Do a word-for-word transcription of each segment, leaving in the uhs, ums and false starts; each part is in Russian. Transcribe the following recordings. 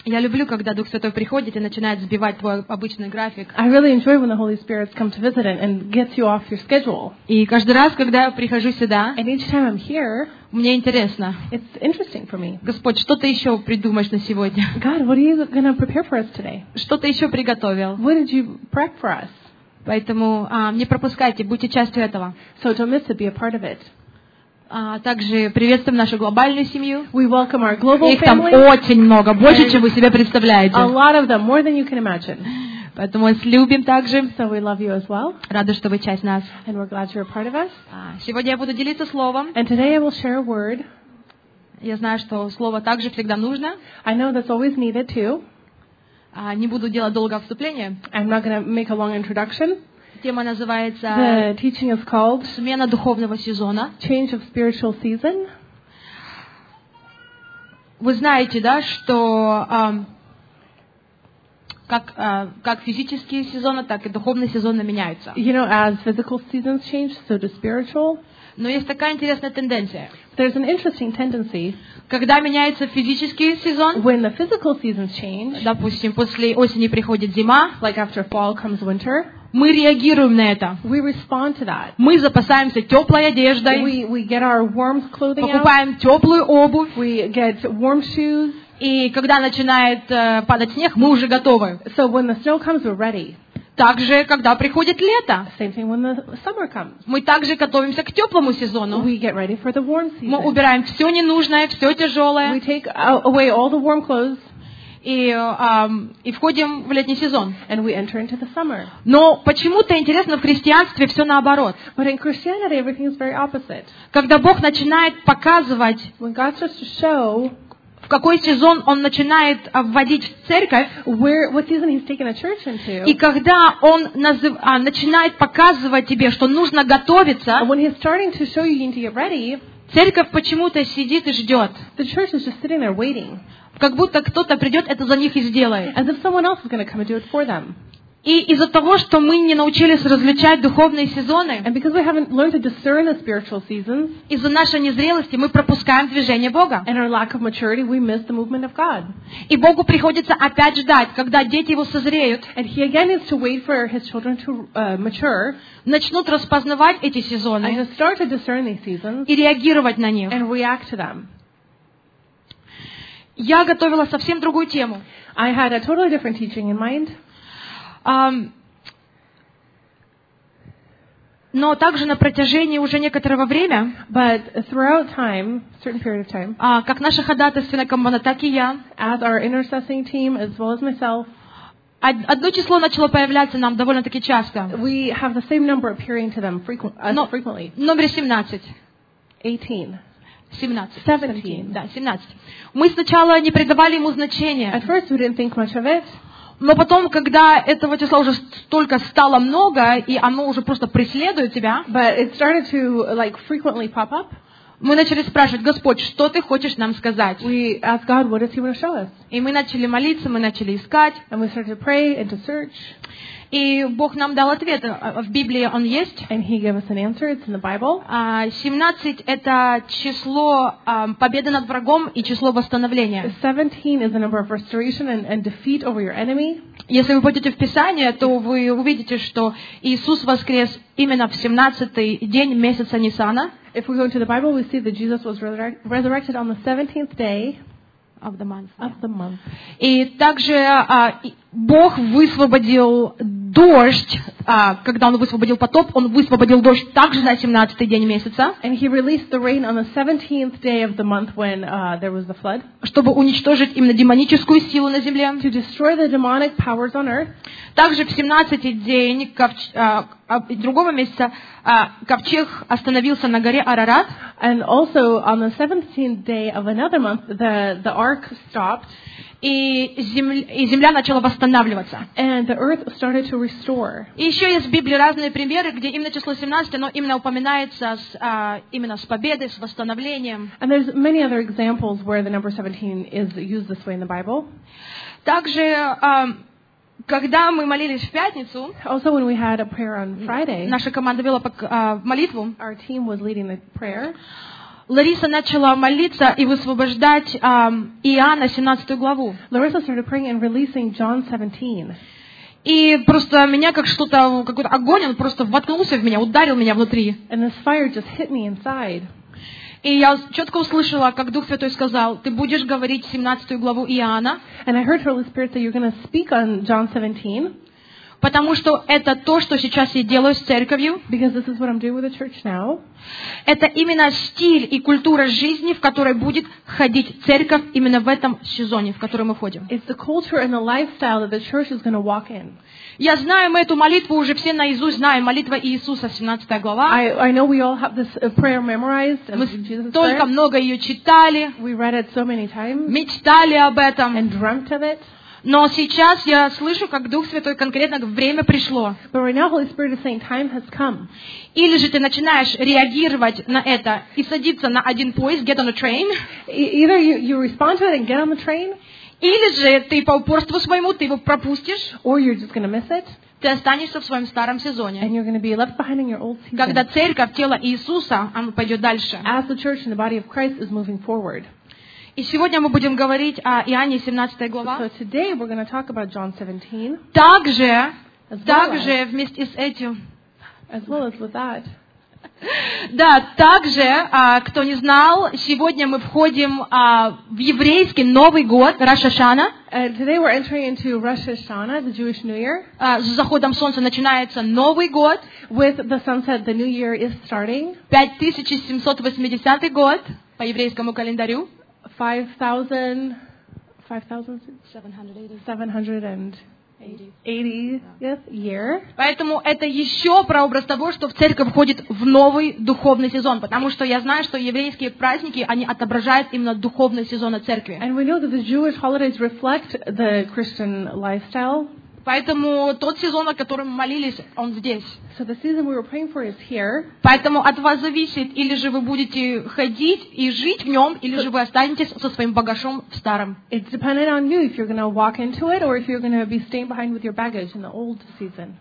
Я люблю, когда Дух Святой приходит и начинает сбивать твой обычный график. I really enjoy when the Holy Spirit comes to visit and, and gets you off your schedule. И каждый раз, когда я прихожу сюда, And each time I'm here, мне интересно, it's interesting for me. Господь, что ты еще придумаешь на сегодня? God, what are you going to prepare for us today? Что ты еще приготовил? What did you prep for us? Поэтому а, не пропускайте, будьте частью этого. So don't miss it, be a part of it. А, также приветствуем нашу глобальную семью. We welcome our global Их там family. очень много, больше, чем вы себе представляете. A lot of them, more than you can imagine. Поэтому вас любим также. So we love you as well. Рады, что вы часть нас. And we're glad you're a part of us. А, сегодня я буду делиться словом. And today I will share a word. Я знаю, что слово также всегда нужно. I know that's always needed too. А, не буду делать долгое вступление. I'm not going to make a long introduction. Тема называется The teaching is called «Смена духовного сезона». Change of Spiritual Season. Вы знаете, да, что а, как, а, как физические сезоны, так и духовные сезоны меняются. You know, as physical seasons change, so do spiritual. Но есть такая интересная тенденция. There's an interesting tendency Когда меняется физический сезон, when the physical seasons change, допустим, после осени приходит зима, like after fall comes winter, мы реагируем на это. we respond to that. Мы запасаемся теплой одеждой, We, we get our warm clothing out. покупаем теплую обувь, We get warm shoes. и когда начинает э, падать снег, мы уже готовы. So when the snow comes, we're ready. Также, когда приходит лето, Same thing when the summer comes. мы также готовимся к теплому сезону. We get ready for the warm Мы season. убираем все ненужное, все We тяжелое, take out- away all the warm clothes и, эм, и входим в летний сезон. and we enter into the summer. Но почему-то интересно в христианстве все наоборот. But in Christianity, everything is very opposite. Когда Бог начинает показывать, When God starts to show в какой сезон Он начинает а, вводить в церковь, where what season He's taken a church into, и когда Он назыв- а, начинает показывать тебе, что нужно готовиться, and when He's starting to show you you need to get ready, церковь почему-то сидит и ждет. the church is just sitting there waiting, Как будто кто-то придет, это за них и сделает. as if someone else is going to come and do it for them. И из-за того, что мы не научились различать духовные сезоны, And because we haven't learned to discern the spiritual seasons, из-за нашей незрелости мы пропускаем движение Бога. and our lack of maturity, we miss the movement of God. И Богу приходится опять ждать, когда дети Его созреют, And He again needs to wait for His children to uh, mature начнут распознавать эти and сезоны to start to discern these seasons и реагировать на них. and react to them. Я готовила совсем другую тему. I had a totally different teaching in mind. Ам, Но также на протяжении уже некоторого времени, But throughout time, certain period of time, а, как наша ходатайственная команда, так и я, as our intercessing team, as well as myself, од- одно число начало появляться нам довольно-таки часто. we have the same number appearing to them frequent, us Но frequently. номер семнадцать. eighteen. семнадцать. Seventeen. Да, семнадцать. Мы сначала не придавали ему значения, At first, we didn't think much of it, но потом, когда этого числа уже столько стало много, и оно уже просто преследует тебя, but it started to like frequently pop up. мы начали спрашивать: Господь, что ты хочешь нам сказать? We asked God, what does He want to show us? И мы начали молиться, мы начали искать, And we started to pray and to search, и Бог нам дал ответ. В Библии он есть. and He gave us an answer. It's in the Bible. А, семнадцать — это число а, победы над врагом и число восстановления. seventeen is the number of restoration and, and defeat over your enemy. Если вы пойдете в Писание, то вы увидите, что Иисус воскрес именно в семнадцатый день месяца Нисана. If we go into the Bible, we see that Jesus was resurrect- resurrected on the seventeenth day Of the month. of the month. И также а, и Бог высвободил дождь, а, когда Он высвободил потоп, Он высвободил дождь также на семнадцатый день месяца, And He released the rain on the seventeenth day of the month when uh, there was the flood, чтобы уничтожить именно демоническую силу на земле. to destroy the demonic powers on earth. Также в семнадцатый день ковч- а, а, другого месяца а, ковчег остановился на горе Арарат, And also on the seventeenth day of another month, the, the ark stopped и, земля, и земля начала восстанавливаться. and the earth started to restore. И еще есть в Библии разные примеры, где именно число семнадцать, оно именно упоминается с, а, именно с победой, с восстановлением. And there's many other examples where the number seventeen is used this way in the Bible. Также, а, когда мы молились в пятницу, Also, when we had a prayer on Friday, наша команда вела пок- а, молитву, our team was leading the prayer. Лариса начала молиться и высвобождать ам, Иоанна семнадцатую главу. Larissa started praying and releasing John seventeen. И просто меня как что-то, какой-то огонь, он просто воткнулся в меня, ударил меня внутри. And this fire just hit me inside. И я четко услышала, как Дух Святой сказал, ты будешь говорить семнадцатую главу Иоанна, And I heard Holy Spirit say, you're going to speak on John seventeen. потому что это то, что сейчас я делаю с церковью. Because this is what I'm doing with the church now. Это именно стиль и культура жизни, в которой будет ходить церковь именно в этом сезоне, в который мы ходим. It's the culture and the lifestyle that the church is going to walk in. Я знаю, мы эту молитву уже все наизусть знаем, молитва Иисуса, семнадцатая глава. I, I know we all have this uh, prayer memorized. Мы Jesus' столько prayer. много ее читали, We read it so many times мечтали об этом. and dreamt of it. Но сейчас я слышу, как Дух Святой конкретно говорит, время пришло. But right now, Holy Spirit is saying, time has come. Или же ты начинаешь реагировать на это и садиться на один поезд, get on a train, E- Either you, you respond to it and get on the train, или же ты по упорству своему, ты его пропустишь, or you're just going to miss it, ты останешься в своем старом and сезоне. you're going to be left behind in your old season. Когда церковь, тело Иисуса, оно пойдет дальше. As the church and the body of Christ is moving forward. И сегодня мы будем говорить о Иоанне семнадцатой So глава. today we're going to talk about John seventeen, Также, as well as, также вместе с этим, as well as with that. да, также, а, кто не знал, сегодня мы входим а, в еврейский Новый год, Рош ха-Шана. And today we're entering into Rosh Hashanah, the Jewish New Year. А, с заходом солнца начинается Новый год, With the sunset, the new year is starting. пять тысяч семьсот восьмидесятый год по еврейскому календарю. five thousand, five thousand seven hundred eightieth year. Поэтому это еще прообраз того, что в церковь входит в новый духовный сезон, потому что я знаю, что еврейские праздники, они отображают именно духовный сезон церкви. And we know that the Jewish holidays reflect the Christian lifestyle. Поэтому тот сезон, о котором мы молились, он здесь. So the season we were praying for is here. Поэтому от вас зависит, или же вы будете ходить и жить в нем, или же вы останетесь со своим багажом в старом. It's dependent on you if you're going to walk into it or if you're going to be staying behind with your baggage in the old season.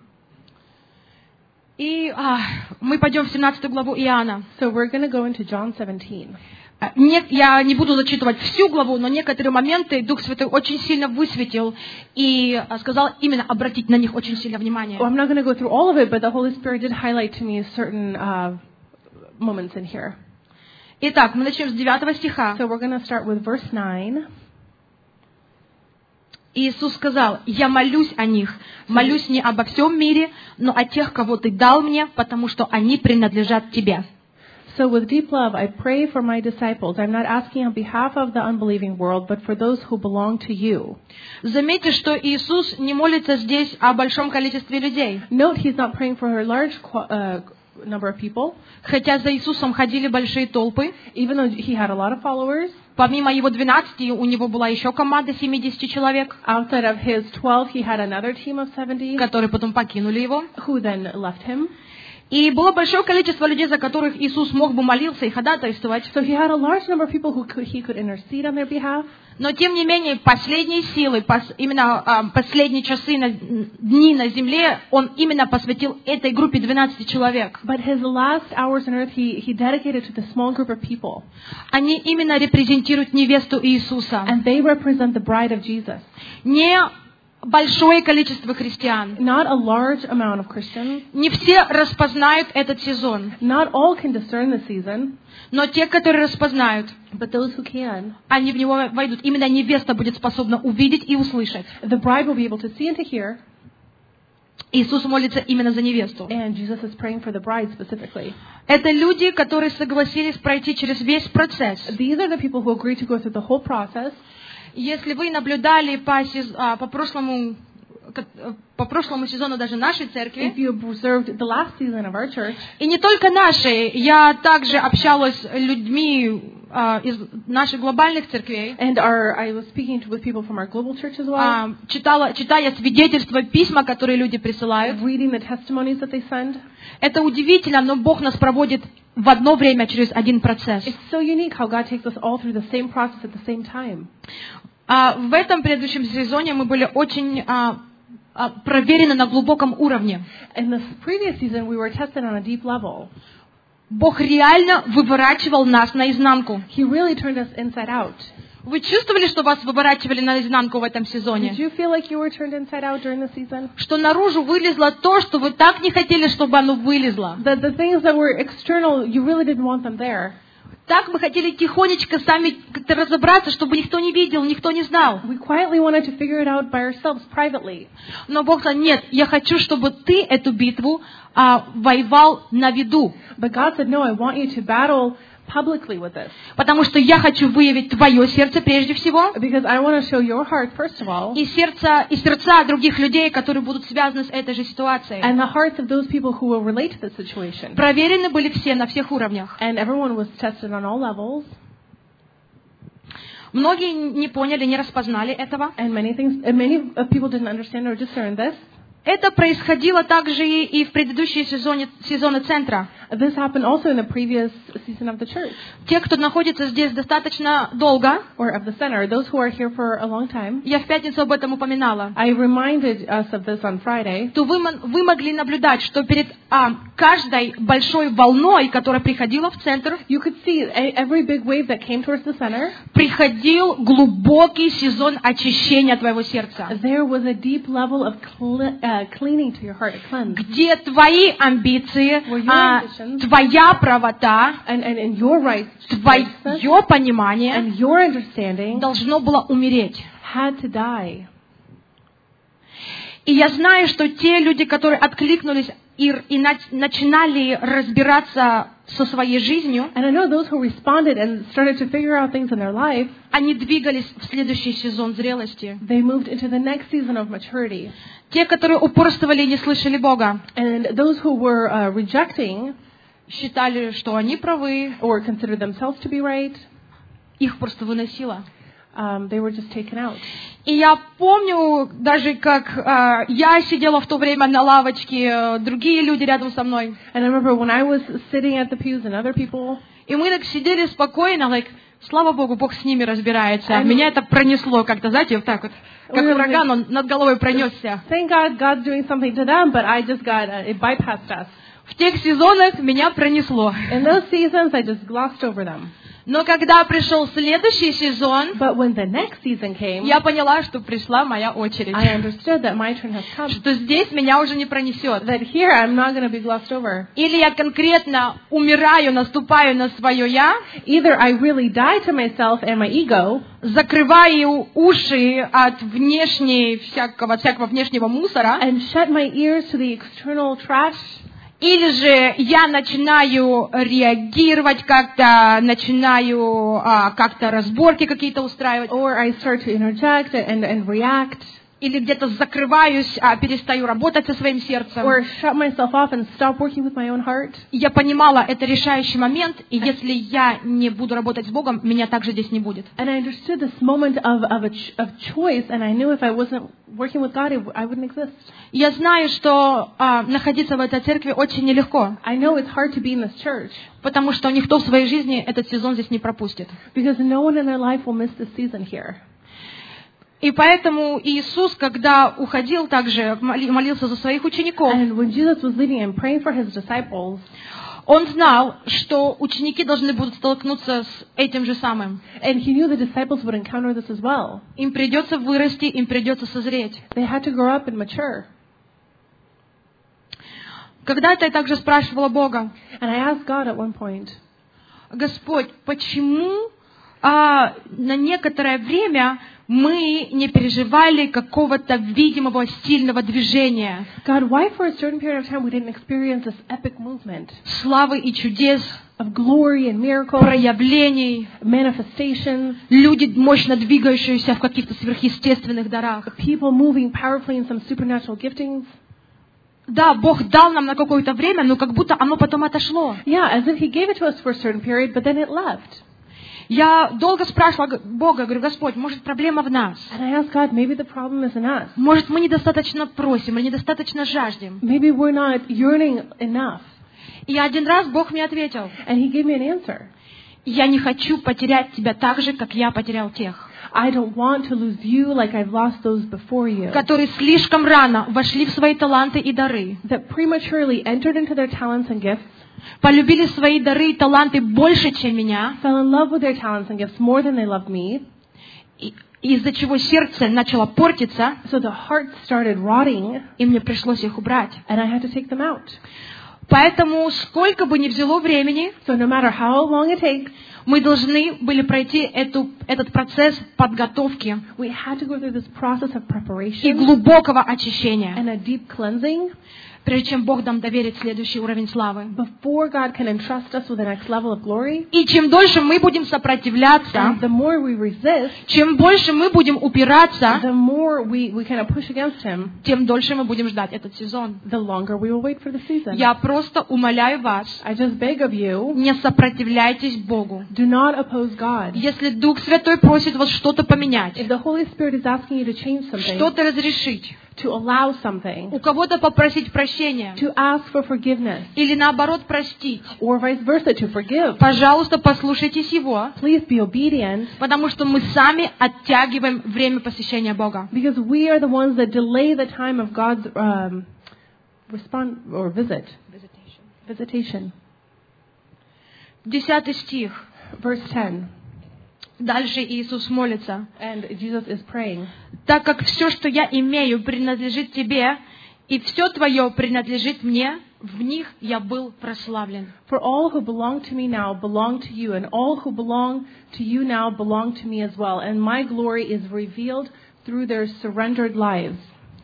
И а, мы пойдем в семнадцатую главу Иоанна. So we're going to go into John seventeen. Не, я не буду зачитывать всю главу, но некоторые моменты Дух Святой очень сильно высветил и а, сказал именно обратить на них очень сильно внимание. Well, I'm not going to go through all of it, but the Holy Spirit did highlight to me certain uh, moments in here. Итак, мы начнем с девятого стиха. So we're going to start with verse nine. Иисус сказал: «Я молюсь о них, молюсь не обо всем мире, но о тех, кого Ты дал мне, потому что они принадлежат Тебе». So with deep love, I pray for my disciples. I'm not asking on behalf of the unbelieving world, but for those who belong to you. Заметьте, что Иисус не молится здесь о большом количестве людей. Note, he's not praying for a large uh, number of people, Хотя за Иисусом ходили большие толпы. even though he had a lot of followers. Помимо его двенадцати, у него была еще команда семидесяти человек, Outside of his twelve, he had another team of seventy которые потом покинули его. who then left him. И было большое количество людей, за которых Иисус мог бы молиться и ходатайствовать. So he had a large number of people who could, he could intercede on their behalf. Но, тем не менее, последние силы, пос, именно а, последние часы, на, дни на земле, он именно посвятил этой группе двенадцати человек. But his last hours on earth, he, he dedicated to the small group of people. Они именно репрезентируют невесту Иисуса. And they represent the bride of Jesus. Не большое количество христиан. Not a large amount of Christians. Не все распознают этот сезон. Not all can discern the season. Но те, которые распознают, But those who can, они в него войдут. Именно невеста будет способна увидеть и услышать. the bride will be able to see and to hear. Иисус молится именно за невесту. And Jesus is praying for the bride specifically. Это люди, которые согласились пройти через весь процесс. These are the people who agree to go through the whole process. Если вы наблюдали по, сез- а, по прошлому по прошлому сезону даже нашей церкви, If you observed the last season of our church, и не только нашей, я также общалась с людьми а, из наших глобальных церквей, and our, I was speaking to, with people from our global church as well, а, читала, читая свидетельства, письма, которые люди присылают. reading the testimonies that they send. Это удивительно, но Бог нас проводит в одно время через один процесс. It's so unique how God takes us all through the same process at the same time. А, в этом предыдущем сезоне мы были очень а, а, проверены на глубоком уровне. In the previous season, we were tested on a deep level. Бог реально выворачивал нас наизнанку. He really turned us inside out. Вы чувствовали, что вас выворачивали наизнанку в этом сезоне? Did you feel like you were turned inside out during the season? Что наружу вылезло то, что вы так не хотели, чтобы оно вылезло. The, the things that were external, you really didn't want them there. Так мы хотели тихонечко сами как-то разобраться, чтобы никто не видел, никто не знал. We quietly wanted to figure it out by ourselves privately. Но Бог сказал, нет, я хочу, чтобы ты эту битву а, воевал на виду. But God said, no, I want you to battle publicly with this. Потому что я хочу выявить твое сердце прежде всего. Because I want to show your heart, first of all. И сердца, и сердца других людей, которые будут связаны с этой же ситуацией. And the hearts of those people who will relate to this situation. Проверены были все на всех уровнях. And everyone was tested on all levels. Многие не поняли, не распознали этого. And many things, and many people didn't understand or discern this. Это происходило также и в предыдущие сезоны, сезоны центра. This happened also in the previous season of the church. Те, кто находится здесь достаточно долго, or of the center, those who are here for a long time. Я в пятницу об этом упоминала. I reminded us of this on Friday. То вы, вы могли наблюдать, что перед а, каждой большой волной, которая приходила в центр, you could see every big wave that came towards the center. Приходил глубокий сезон очищения твоего сердца. There was a deep level of cle- uh, cleaning to your heart, a cleanse. Где твои амбиции, а, твоя правота, and, and, and your rights, твое понимание and your understanding должно было умереть. Had to die. И я знаю, что те люди, которые откликнулись и, и на, начинали разбираться со своей жизнью, and I know those who responded and started to figure out things in their life, они двигались в следующий сезон зрелости. They moved into the next season of maturity. Те, которые упорствовали и не слышали Бога, and those who were uh, rejecting, считали, что они правы, or considered themselves to be right, их просто выносило. Um, they were just taken out. И я помню даже, как uh, я сидела в то время на лавочке, uh, другие люди рядом со мной. And I remember when I was sitting at the pews and other people. И мы так сидели спокойно, like, слава Богу, Бог с ними разбирается. And меня это пронесло как-то, знаете, вот так вот, как ураган, он над головой пронесся. Thank God, God's doing something to them, but I just got uh, it bypassed us. В тех сезонах меня пронесло. In those seasons, I just glossed over them. Но когда пришел следующий сезон, But when the next season came, я поняла, что пришла моя очередь. I understood that my turn has come. Что здесь меня уже не пронесет. That here I'm not going to be glossed over. Или я конкретно умираю, наступаю на свое я. Either I really die to myself and my ego, закрываю уши от внешней всякого всякого внешнего мусора. And shut my ears to the external trash. Или же я начинаю реагировать как-то, начинаю а, как-то разборки какие-то устраивать. Or I start to interject and, and react. Или где-то закрываюсь, а перестаю работать со своим сердцем. Or shut myself off and stop working with my own heart. Я понимала, это решающий момент, и если я не буду работать с Богом, меня также здесь не будет. And I understood this moment of of a ch- of choice, and I knew if I wasn't working with God, it, I wouldn't exist. Я знаю, что а, находиться в этой церкви очень нелегко. I know it's hard to be in this church. Потому что никто в своей жизни этот сезон здесь не пропустит. Because no one in their life will miss this season here. И поэтому Иисус, когда уходил, также молился за своих учеников. And when Jesus was leaving and praying for his disciples, Он знал, что ученики должны будут столкнуться с этим же самым. And he knew the disciples would encounter this as well. Им придется вырасти, им придется созреть. They had to grow up and mature. Когда-то я также спрашивала Бога. And I asked God at one point, Господь, почему а, на некоторое время мы не переживали какого-то видимого стильного движения? God, why for a certain period of time we didn't experience this epic movement? Славы и чудес, of glory and miracles, проявлений, manifestations, люди, мощно двигающиеся в каких-то сверхъестественных дарах. People moving powerfully in some supernatural giftings. Да, Бог дал нам на какое-то время, но как будто оно потом отошло. Yeah, as if He gave it to us for a certain period, but then it left. Я долго спрашивала Бога, говорю, Господь, может, проблема в нас? And I asked God, maybe the problem is in us. Может, мы недостаточно просим, или недостаточно жаждем? Maybe we're not yearning enough. И один раз Бог мне ответил. And He gave me an answer. Я не хочу потерять тебя так же, как я потерял тех. I don't want to lose you like I've lost those before you. которые слишком рано вошли в свои таланты и дары, That prematurely entered into their talents and gifts, полюбили свои дары и таланты больше, чем меня, fell in love with their talents and gifts more than they loved me, и- из-за чего сердце начало портиться, so the heart started rotting, и мне пришлось их убрать. and I had to take them out. Поэтому, сколько бы ни взяло времени, So no matter how long it takes, мы должны были пройти эту, этот процесс подготовки we had to go through this process of и preparation глубокого очищения, and a deep cleansing прежде чем Бог нам доверит следующий уровень славы. before God can entrust us with the next level of glory. И чем дольше мы будем сопротивляться, And the more we resist, чем больше мы будем упираться, the more we, we kind of push against Him, тем дольше мы будем ждать этот сезон. the longer we will wait for the season. Я просто умоляю вас, I just beg of you, не сопротивляйтесь Богу. do not oppose God. Если Дух Святой просит вас что-то поменять, If the Holy Spirit is asking you to change something, что-то разрешить, to allow something, у кого-то попросить прощения, to ask for forgiveness, или наоборот простить, or vice versa, to forgive, пожалуйста, послушайтесь Его, please be obedient, потому что мы сами оттягиваем время посещения Бога. because we are the ones that delay the time of God's um, respond or visit, visitation. Десятый стих. Verse ten, Дальше Иисус молится. and Jesus is praying. Так как все, что я имею, принадлежит тебе, и все твое принадлежит мне, в них я был прославлен. For all who belong to me now belong to you, and all who belong to you now belong to me as well, and my glory is revealed through their surrendered lives.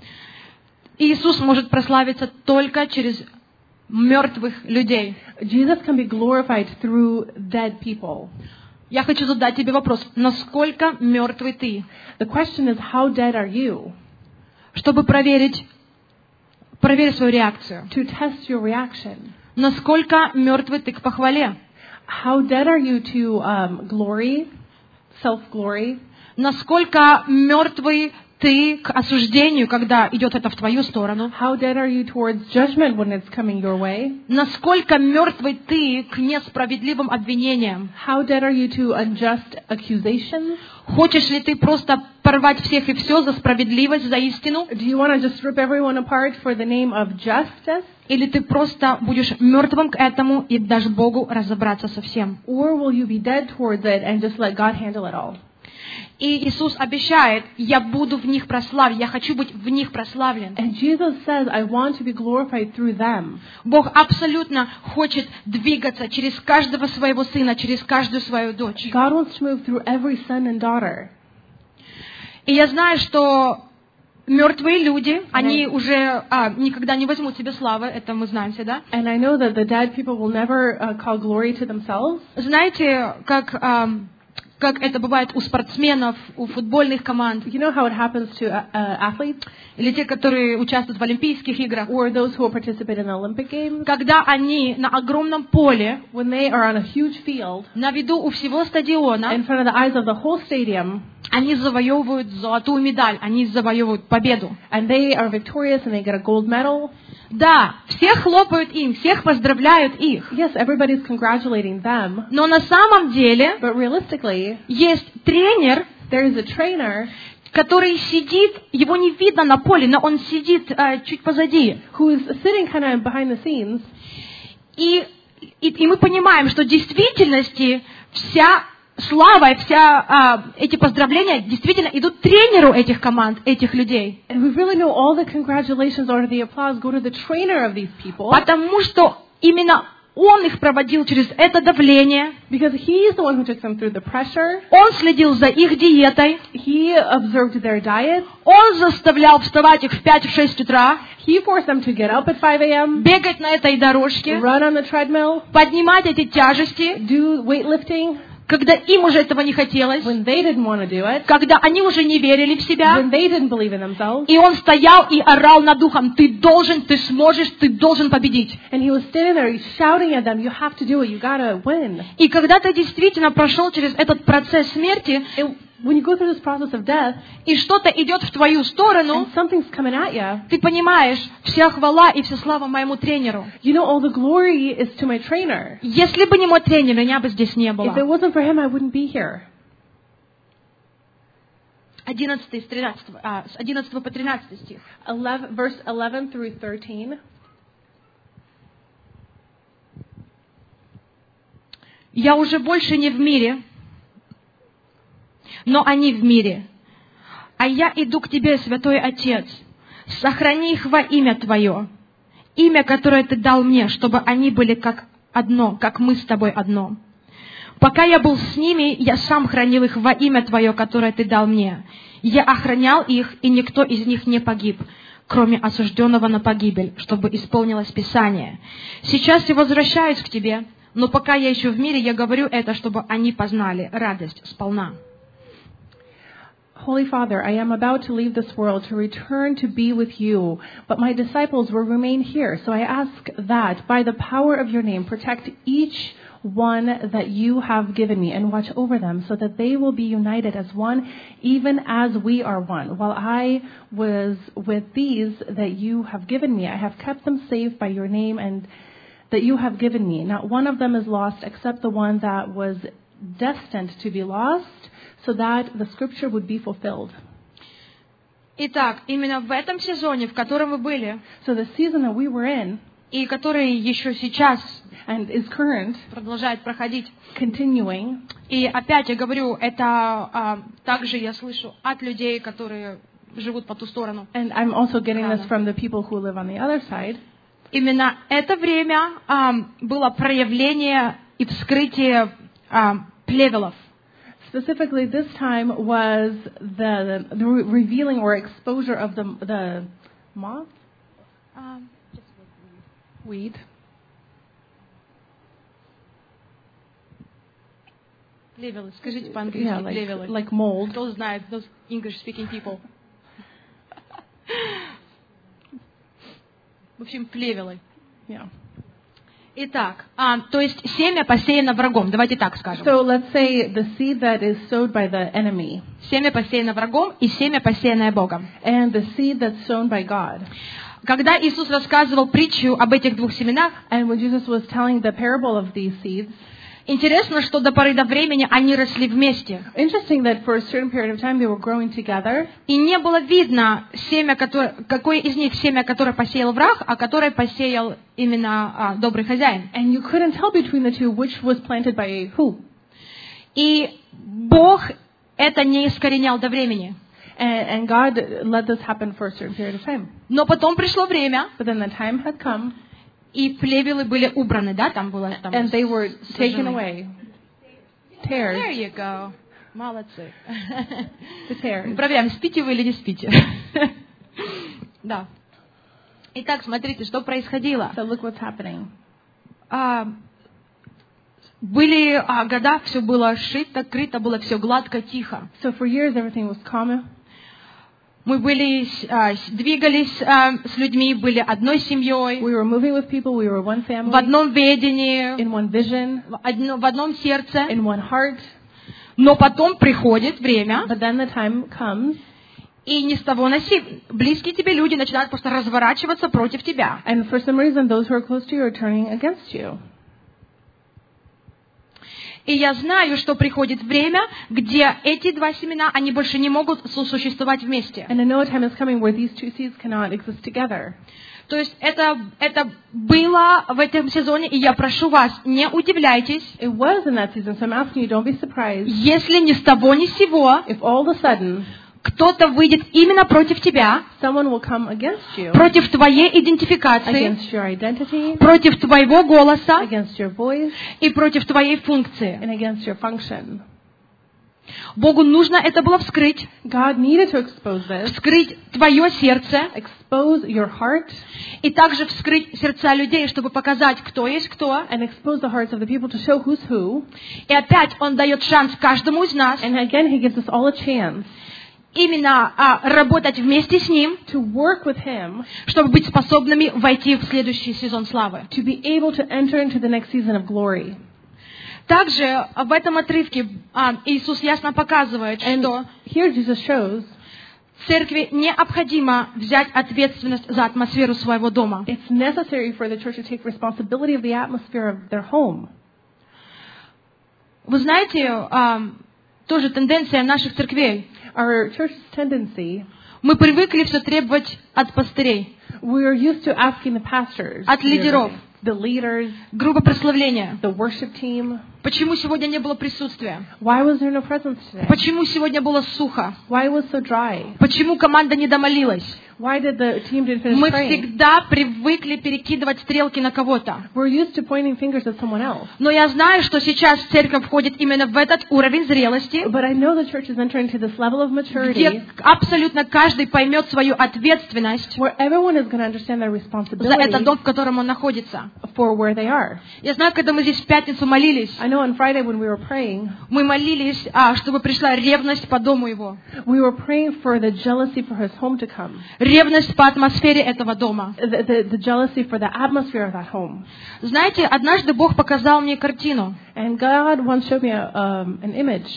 Иисус может прославиться только через мертвых людей. Jesus can be glorified through dead people. Я хочу задать тебе вопрос. Насколько мертвый ты? The question is, how dead are you? Чтобы проверить, проверить свою реакцию. To test your reaction. Насколько мертвый ты к похвале? How dead are you to um, glory, self-glory? Насколько мертвый ты к осуждению, когда идет это в твою сторону? How dead are you towards judgment when it's coming your way? Насколько мертвый ты к несправедливым обвинениям? How dead are you to unjust accusations? Хочешь ли ты просто порвать всех и все за справедливость, за истину? Do you want to just rip everyone apart for the name of justice? Или ты просто будешь мертвым к этому и дашь Богу разобраться со всем? Or will you be dead towards it and just let God handle it all? И Иисус обещает, я буду в них прославлен, я хочу быть в них прославлен. And Jesus says, I want to be glorified through them. Бог абсолютно хочет двигаться через каждого своего сына, через каждую свою дочь. God wants to move through every son and daughter. И я знаю, что мертвые люди, они уже а, никогда не возьмут себе славы, это мы знаем все, да? And I know that the dead people will never uh, call glory to themselves. Знаете, как, а, как это бывает у спортсменов, у футбольных команд, You know how it happens to uh, uh, athletes или те, которые участвуют в Олимпийских играх, or those who will participate in the Olympic Games? когда они на огромном поле, When they are on a huge field, на виду у всего стадиона, in front of the eyes of the whole stadium, они завоевывают золотую медаль, они завоевывают победу. and they are victorious and they get a gold medal. Да, все хлопают им, всех поздравляют их. Yes, everybody's congratulating them. Но на самом деле But realistically, есть тренер, there is a trainer который сидит, его не видно на поле, но он сидит э, чуть позади. who is sitting kind of behind the scenes. И, и, и мы понимаем, что в действительности вся слава, вся а, эти поздравления действительно идут тренеру этих команд, этих людей. And we really know all the congratulations or the applause go to the trainer of these people. Потому что именно он их проводил через это давление, Because he is the one who took them through the pressure. он следил за их диетой, He observed their diet. он заставлял вставать их в пять-шесть утра, He forced them to get up at five a.m., бегать на этой дорожке, run on the treadmill, поднимать эти тяжести, do weightlifting когда им уже этого не хотелось, when they didn't want to do it, когда они уже не верили в себя. when they didn't believe in themselves. И он стоял и орал над духом: ты должен, ты сможешь, ты должен победить. And he was standing there shouting at them, you have to do it, you gotta win. И когда ты действительно прошел через этот процесс смерти, And when you go through this process of death, и что-то идет в твою сторону, and something's coming at you, ты понимаешь, вся хвала и вся слава моему тренеру. you know all the glory is to my trainer. Если бы не мой тренер, меня бы здесь не If it было. wasn't for him, I wouldn't be here. одиннадцатый, с тринадцатого, а, с одиннадцатого по тринадцатый стих. eleven, verse eleven through thirteen. «Я уже больше не в мире, но они в мире. А я иду к Тебе, Святой Отец. Сохрани их во имя Твое, имя, которое Ты дал мне, чтобы они были как одно, как мы с Тобой одно. Пока я был с ними, я сам хранил их во имя Твое, которое Ты дал мне. Я охранял их, и никто из них не погиб, кроме осужденного на погибель, чтобы исполнилось Писание. Сейчас я возвращаюсь к Тебе, но пока я еще в мире, я говорю это, чтобы они познали радость сполна». Holy Father, I am about to leave this world to return to be with you, but my disciples will remain here. So I ask that, by the power of your name, protect each one that you have given me and watch over them so that they will be united as one, even as we are one. While I was with these that you have given me, I have kept them safe by your name and that you have given me. Not one of them is lost except the one that was destined to be lost, so that the scripture would be fulfilled. Итак, именно в этом сезоне, в котором вы были, So the season that we were in, и который еще сейчас and is current, продолжает проходить, continuing, и опять я говорю, это а, также я слышу от людей, которые живут по ту сторону. and I'm also getting this from the people who live on the other side. Именно это время а, было проявление и вскрытие а, плевелов. Specifically, this time was the, the re- revealing or exposure of the the moth А, weed. плевелы, скажите по-английски, Yeah, like, плевелы. like mold. Кто знает, those English-speaking people. В общем, плевелы. Yeah. Итак, а, то есть семя посеяно врагом, давайте так скажем. So let's say the seed that is sowed by the enemy Семя посеяно врагом и семя посеянное Богом. and the seed that's sown by God. Когда Иисус рассказывал притчу об этих двух семенах, And when Jesus was telling the parable of these seeds, интересно, что до поры до времени они росли вместе. interesting that for a certain period of time they were growing together, И не было видно, семя, которое, какое из них семя, которое посеял враг, а которое посеял именно а, добрый хозяин. and you couldn't tell between the two which was planted by who. И Бог это не искоренял до времени. And, and God let this happen for a certain period of time. Но потом пришло время, But then the time had come, и плевелы были убраны, да, там было там. and they were taken сожжены. away. Tares. There you go. Молодцы. The tares. Проверяем, спите вы или не спите. Да. Итак, смотрите, что происходило. So look what's happening. А, были а, года, все было шито, крыто, было все гладко, тихо. So for years everything was calm. Мы были, а, двигались а, с людьми, были одной семьей, We were moving with people. We were one family, в одном ведении, in one vision, в, одно, в одном сердце. in one heart. Но потом приходит время, But then the time comes, и ни с того на сего близкие тебе люди начинают просто разворачиваться против тебя. and for some reason those who are close to you are turning against you. И я знаю, что приходит время, где эти два семена, они больше не могут сосуществовать вместе. And I know a time is coming where these two seeds cannot exist together. То есть это, это было в этом сезоне, и я прошу вас, не удивляйтесь, It was in that season, so I'm asking you, don't be surprised если ни с того ни с сего if all of a sudden кто-то выйдет именно против тебя, someone will come against you, против твоей идентификации, against your identity, против твоего голоса against your voice, и против твоей функции. and against your function. Богу нужно это было вскрыть, God needed to expose this, вскрыть твое сердце, expose your heart, и также вскрыть сердца людей, чтобы показать, кто есть кто. and expose the hearts of the people to show who's who. И опять Он дает шанс каждому из нас And again, He gives us all a chance именно а, работать вместе с Ним, to work with Him, чтобы быть способными войти в следующий сезон славы. to be able to enter into the next season of glory. Также в этом отрывке а, Иисус ясно показывает, And что here Jesus shows церкви необходимо взять ответственность за атмосферу своего дома. it's necessary for the church to take responsibility of the atmosphere of their home. Вы знаете, а, тоже тенденция наших церквей. Our church's tendency, Мы привыкли все требовать от пастырей, we are used to asking the pastors, от лидеров, the leaders, группа прославления. the worship team. Почему сегодня не было присутствия? Why was there no presence today? Почему сегодня было сухо? Why was so dry? Почему команда не домолилась? Why did the team didn't finish Мы praying? всегда привыкли перекидывать стрелки на кого-то. We're used to pointing fingers at someone else. Но я знаю, что сейчас церковь входит именно в этот уровень зрелости, But I know the church is entering to this level of maturity где абсолютно каждый поймет свою ответственность where everyone is going to understand their за этот responsibility дом, в котором он находится. for where they are. Я знаю, когда мы здесь в пятницу молились, I know on Friday when we were praying, мы молились, а, чтобы пришла ревность по дому его, we were praying for the jealousy for his home to come, ревность по атмосфере этого дома. the, the, the jealousy for the atmosphere of that home. Знаете, однажды Бог показал мне картину. And God once showed me a, um, an image.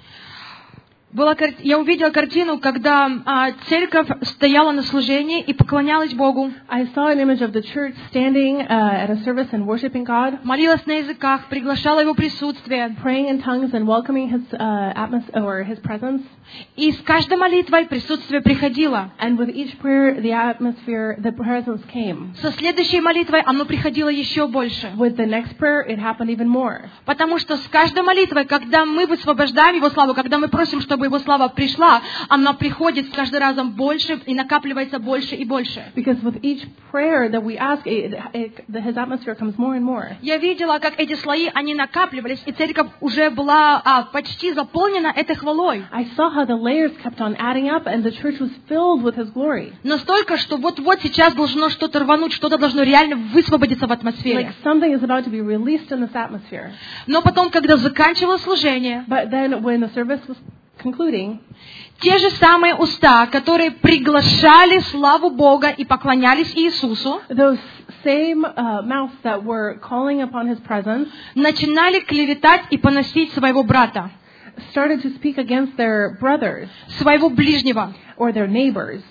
Была, кар- я увидела картину, когда а, церковь стояла на служении и поклонялась Богу, I saw an image of the church standing uh, at a service and worshiping God, молилась на языках, приглашала Его присутствие. praying in tongues and welcoming His uh, atmosphere or His presence. И с каждой молитвой присутствие приходило. And with each prayer, the atmosphere, the presence came. Со следующей молитвой оно приходило еще больше. With the next prayer, it happened even more. Потому что с каждой молитвой, когда мы высвобождаем Его славу, когда мы просим, чтобы Его слава пришла, она приходит с каждым разом больше и накапливается больше и больше. Because with each prayer that we ask, it, it, the, His atmosphere comes more and more. Я видела, как эти слои, они накапливались, и церковь уже была а, почти заполнена этой хвалой. I saw how the layers kept on adding up, and the church was filled with His glory. Настолько, что вот-вот сейчас должно что-то рвануть, что-то должно реально высвободиться в Like атмосфере. something is about to be released in this atmosphere. Но потом, когда заканчивалось служение, But then when the service was concluding, те же самые уста, которые приглашали славу Бога и поклонялись Иисусу, those same uh, mouths that were calling upon His presence начинали клеветать и поносить своего брата, started to speak against their brothers своего ближнего. or their neighbors.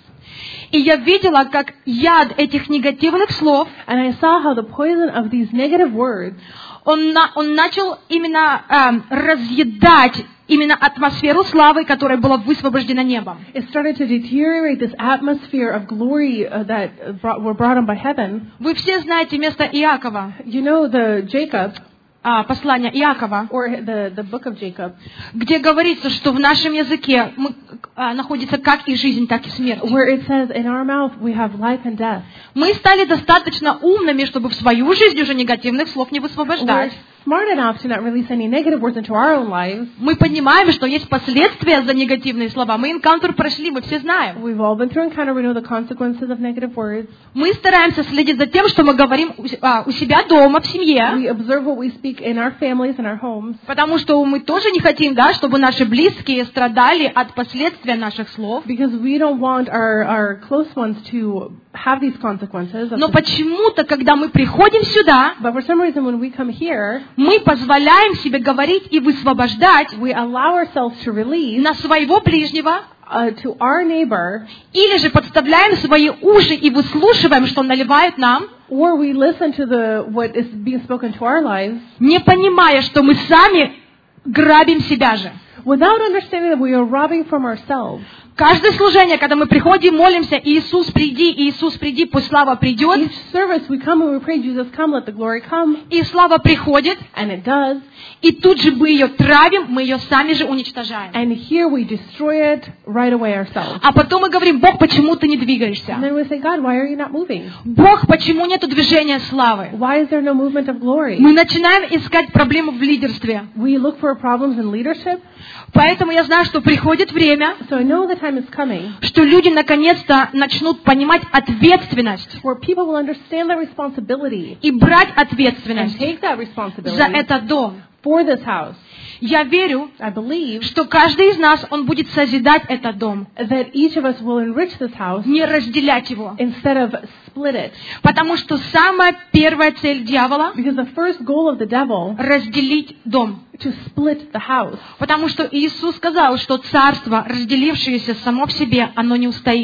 И я видела, как яд этих негативных слов, And I saw how the poison of these negative words, он, на, он начал именно эм, разъедать именно атмосферу славы, которая была высвобождена небом. it started to deteriorate this atmosphere of glory uh, that brought, were brought on by heaven. Вы все знаете место Иакова, You know the Jacob, а, послание Иакова, or the, the book of Jacob, где говорится, что в нашем языке мы, а, находится как и жизнь, так и смерть. where it says, in our mouth we have life and death. Мы стали достаточно умными, чтобы в свою жизнь уже негативных слов не We're высвобождать. smart enough to not release any negative words into our own lives. Мы понимаем, что есть последствия за негативные слова. Мы энкаунтер прошли, мы все знаем. We've all been through encounter, we know the consequences of negative words. Мы стараемся следить за тем, что мы говорим у, а, у себя дома, в семье, We observe what we speak in our families and our homes. потому что мы тоже не хотим, да, чтобы наши близкие страдали от последствий наших слов. Because we don't want our, our close ones to have these consequences. of Но the- почему-то, когда мы приходим сюда, But for some reason, when we come here, мы позволяем себе говорить и высвобождать we allow ourselves to release на своего ближнего, uh, to our neighbor, или же подставляем свои уши и выслушиваем, что наливают нам, or we listen to the what is being spoken to our lives, не понимая, что мы сами грабим себя же. without understanding that we are robbing from ourselves. Каждое служение, когда мы приходим, молимся, Иисус, приди, Иисус, приди, пусть слава придет, Each service, we come and we pray, Jesus, come, let the glory come, и слава приходит, and it does. и тут же мы ее травим, мы ее сами же уничтожаем. And here we destroy it right away ourselves. А потом мы говорим: Бог, почему ты не And двигаешься? then we say, God, why are you not moving? Бог, почему нету движения славы? Why is there no movement of glory? Мы начинаем искать проблемы в лидерстве. We look for problems in leadership. Поэтому я знаю, что приходит время, So I know the time is coming что люди наконец-то начнут понимать ответственность where people will understand their responsibility и брать and ответственность take that за responsibility этот дом. for this house. Я верю, I believe что каждый из нас, он будет созидать этот дом, that each of us will enrich this house не разделять его. instead of split it. Потому что самая первая цель дьявола Because the first goal of the devil — разделить дом. to split the house. Потому что Иисус сказал, что царство, разделившееся само в себе, оно не устоит.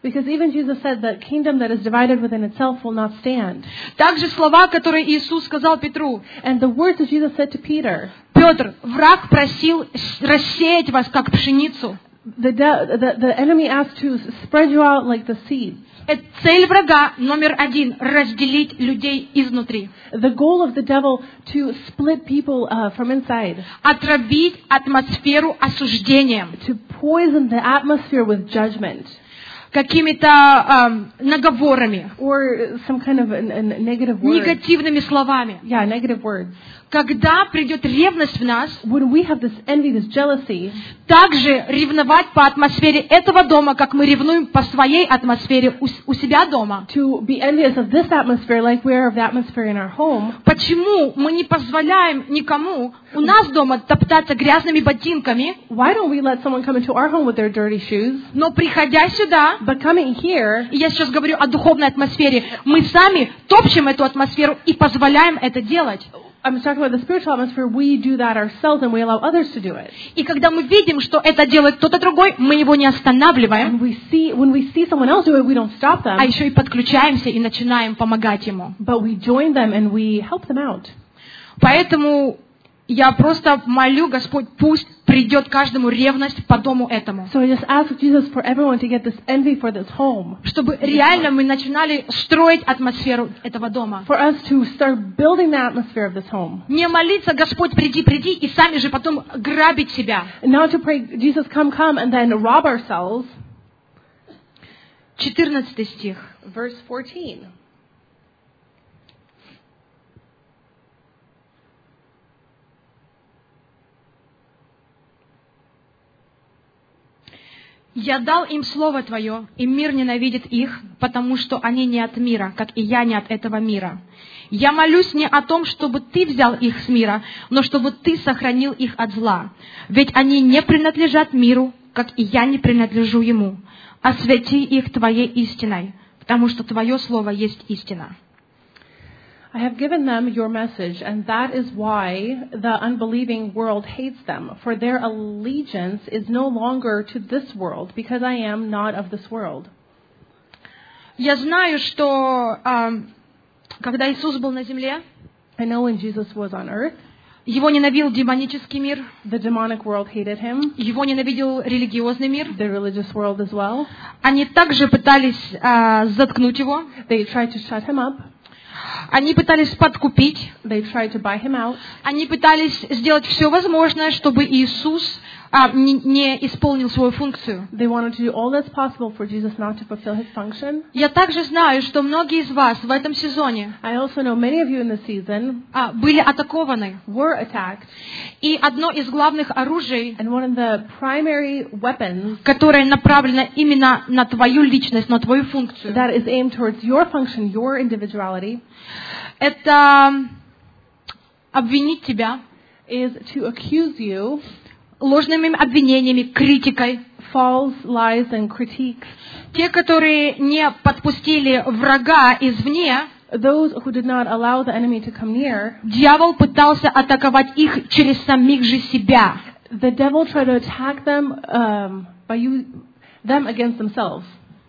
Because even Jesus said that kingdom that is divided within itself will not stand. Также слова, которые Иисус сказал Петру. And the words that Jesus said to Peter. Петр, враг просил рассеять вас, как пшеницу. The, de- the, the enemy asked to spread you out like the seeds. Цель врага номер один — разделить людей изнутри. The goal of the devil to split people uh, from inside. Отравить атмосферу осуждением. To poison the atmosphere with judgment. Какими-то э, наговорами. Or some kind of a, a negative words. Негативными словами. Yeah, negative words. Когда придет ревность в нас, when we have this envy, this jealousy, также ревновать по атмосфере этого дома, как мы ревнуем по своей атмосфере у, у себя дома. To be envious of this atmosphere like we are of the atmosphere in our home. Почему мы не позволяем никому у нас дома топтаться грязными ботинками? Why don't we let someone come into our home with their dirty shoes? Но приходя сюда, but coming here, и я сейчас говорю о духовной атмосфере, мы сами топчем эту атмосферу и позволяем это делать. I'm talking about the spiritual atmosphere. We do that ourselves and we allow others to do it. И когда мы видим, что это делает кто-то другой, мы его не останавливаем. And we see, when we see someone else do it, we don't stop them. А еще и подключаемся и начинаем помогать ему. But we join them and we help them out. Поэтому я просто молю, Господь, пусть придет каждому ревность по дому этому. So I just ask Jesus for everyone to get this envy for this home. Чтобы реально мы начинали строить атмосферу этого дома. For us to start building the atmosphere of this home. Не молиться, Господь, приди, приди, и сами же потом грабить себя. Not to pray, Jesus, come, come, and then rob ourselves. четырнадцатый стих. Verse fourteen. «Я дал им слово Твое, и мир ненавидит их, потому что они не от мира, как и я не от этого мира. Я молюсь не о том, чтобы Ты взял их с мира, но чтобы Ты сохранил их от зла. Ведь они не принадлежат миру, как и я не принадлежу ему. Освяти их Твоей истиной, потому что Твое слово есть истина». I have given them your message, and that is why the unbelieving world hates them, for their allegiance is no longer to this world, because I am not of this world. Я знаю, что э, когда Иисус был на земле, I know when Jesus was on earth, его ненавидел демонический мир, the demonic world hated him, его ненавидел религиозный мир. the religious world as well. Они также пытались э, заткнуть его. They tried to shut him up. Они пытались подкупить. They tried to buy him out. Они пытались сделать все возможное, чтобы Иисус а, не, не исполнил свою функцию. They wanted to do all that's possible for Jesus not to fulfill his function. Я также знаю, что многие из вас в этом сезоне I also know many of you in this season а, были атакованы. were attacked. И одно из главных оружий, And one of the primary weapons которое направлено именно на твою личность, на твою функцию, that is aimed towards your function, your individuality, это обвинить тебя is to accuse you ложными обвинениями, критикой. false lies and critiques. Те, которые не подпустили врага извне, Those who did not allow the enemy to come near, дьявол пытался атаковать их через самих же себя. the devil tried to attack them um, by you, them against themselves.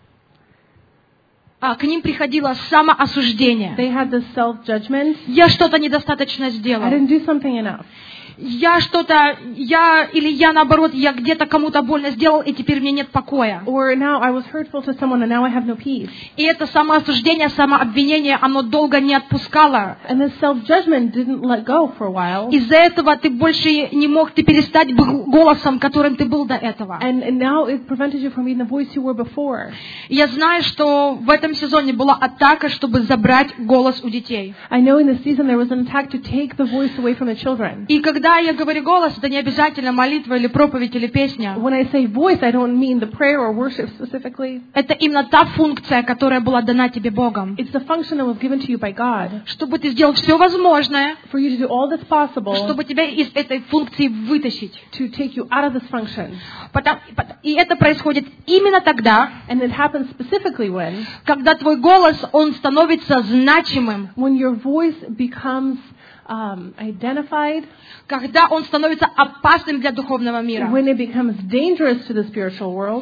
А, к ним приходило самоосуждение. They had this self-judgment. Я что-то недостаточно I сделал. didn't do something enough. Я что-то, я или я наоборот, я где-то кому-то больно сделал, и теперь мне нет покоя. Or now I was hurtful to someone and now I have no peace. И это самоосуждение, самообвинение, оно долго не отпускало. And this self-judgment didn't let go for a while. Из-за этого ты больше не мог, ты перестать быть голосом, которым ты был до этого. And, and now it prevented you from being the voice you were before. Я знаю, что в этом сезоне была атака, чтобы забрать голос у детей. I know in this season there was an attack to take the voice away from the children. И когда я говорю голос, это не обязательно молитва или проповедь или песня. When I say voice, I don't mean the prayer or worship specifically. Это именно та функция, которая была дана тебе Богом. It's the function that was given to you by God. Чтобы ты сделал все возможное, For you to do all that's possible чтобы тебя из этой функции вытащить. to take you out of this function. Потому- И это происходит именно тогда, And it happens specifically when, когда твой голос, он становится значимым, when your voice becomes um, identified, когда он становится опасным для духовного мира. when it becomes dangerous to the spiritual world.